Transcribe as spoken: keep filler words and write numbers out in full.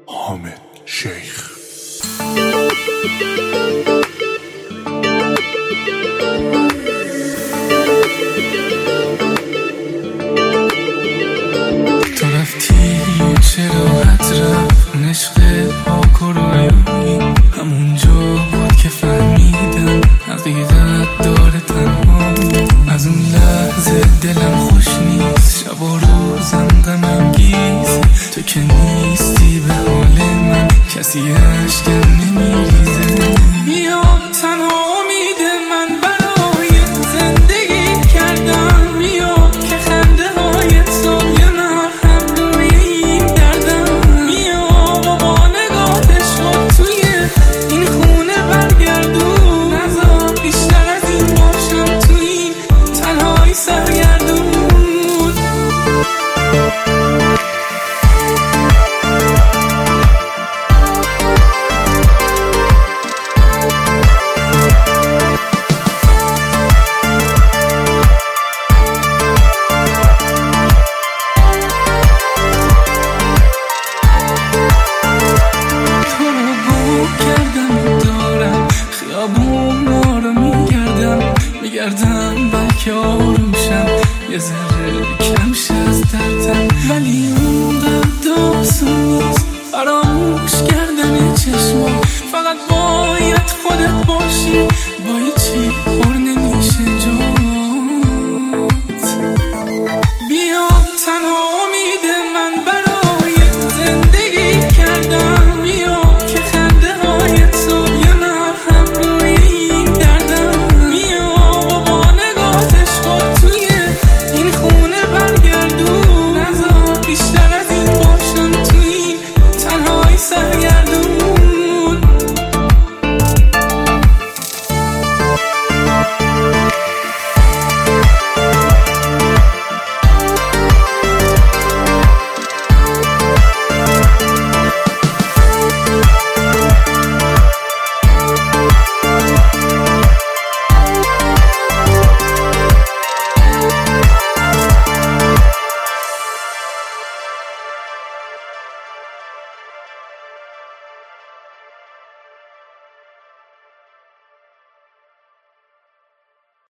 حامد شیخ. تو رفتی چرا حد رفت نشق پاک و رویایی، همونجا بود که فهمیدم حقیقت داره تنها. از اون لحظه دلم خوش نیست، شب و روزم غم انگیز. تو که نیستی به حال من کسی اشکم نمیریزه. بیا تنها امید من برای زندگی کردم، بیا که خنده های سایه من هم روی این دردم. بیا با نگاه شد توی این خونه برگردون، نذار بیشتر از این باشم توی این تنهایی سرگردون. خیابونا رو میگردم میگردم بلکه آرومشم، یه ذره کم شه از دردم. ولی اونقدر آسون نیست فراموش کردن چشما، فقط باید خودت باشی، باید